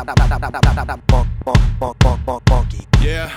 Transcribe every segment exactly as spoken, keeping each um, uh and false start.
Yeah.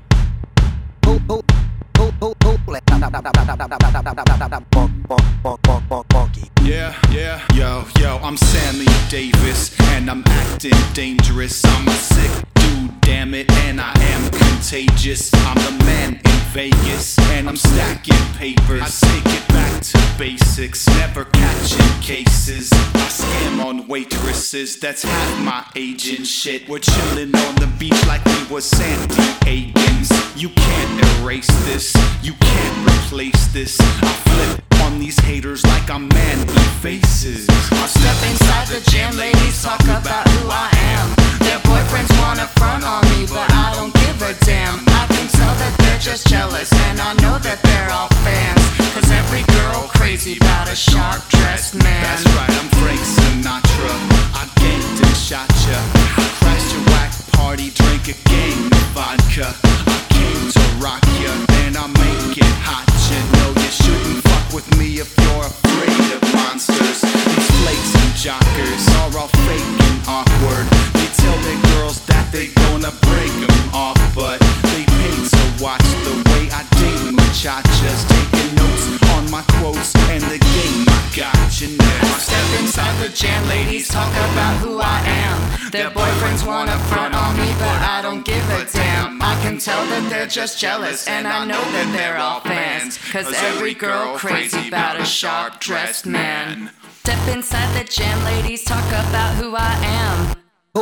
Yeah, yeah. Yo, yo, I'm Sammy Davis, and I'm acting dangerous. I'm a sick dude, damn it, and I am contagious. I'm the man in Vegas, and I'm stacking papers. I take it back to basics, never catching cases. I scam on waitresses, that's half my age and shit. We're chilling on the beach like we was Sandy Agans. You can't erase this, you can't replace this. I flip on these haters like I'm man faces. I step inside the gym, ladies talk about who I am. Their boyfriends wanna front on me, but I don't give a damn. I can tell that they're just jealous, and I know that they're all fans. Cause every girl crazy about a sharp dressed man. That's right, I'm Frank Sinatra. I ganked and shot ya. Crashed your whack party, drank a gang of vodka. I came to rock ya, and I make it hot. You know you shouldn't fuck with me if you're afraid of monsters. These flakes and jockers are all fake and awkward. They tell their girls that they gonna break them off, but they pay to watch the way I date muchachas, taking notes on my quotes and the game I got. You know, I step inside the jam, ladies talk about who I am. Their boyfriends wanna front on me, but I don't give a damn. I can tell that they're just jealous, and I know that they're all fans. Cause every girl crazy about a sharp dressed man. Step inside the jam, ladies talk about who I am.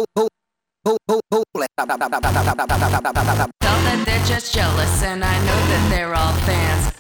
Tell that they're just jealous, and I know that they're all fans.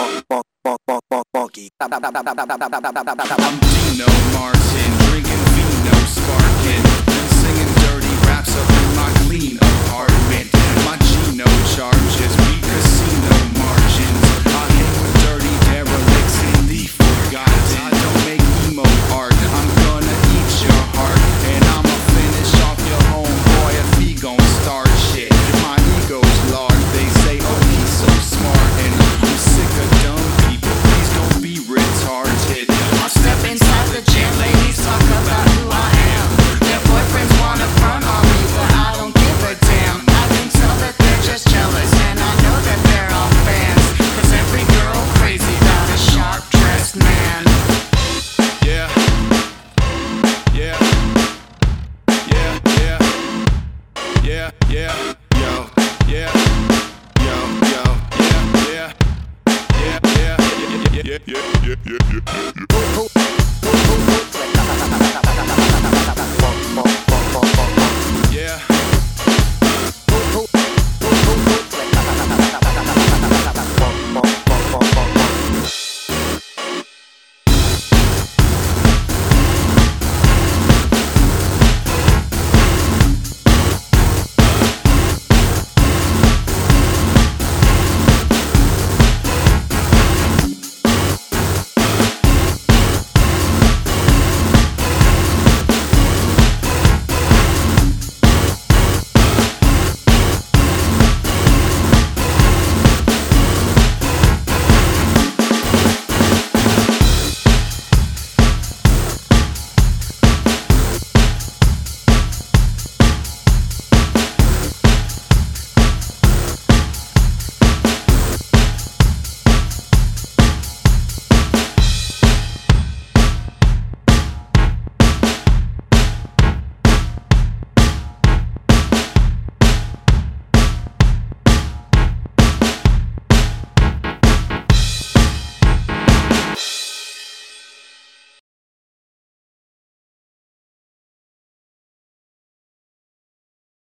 I'm Dino Martin, drinking vino, sparking, and singing dirty raps up in my clean apartment. My Gino charges me casino margins. I hang with dirty derelicts in the forgotten. I don't make emo art, I'm gonna eat your heart, and I'ma finish off your homeboy if he gon' start shit. My ego's large, they say, oh he's so smart, and I'm sick of dumb people. Please don't be retarded. I step inside the gym, ladies talk about who I am. Their boyfriends wanna front on me, but I don't give a damn. I can tell that they're just jealous, and I know that they're all fans. Cause every girl crazy about a sharp dressed man. Yeah. Yeah. Yeah, yeah. Yeah, yeah. Yo, yeah. Yo, yo, yeah, yeah. Yeah, yeah, yeah, yeah, yeah, yeah, yeah, yeah, yeah.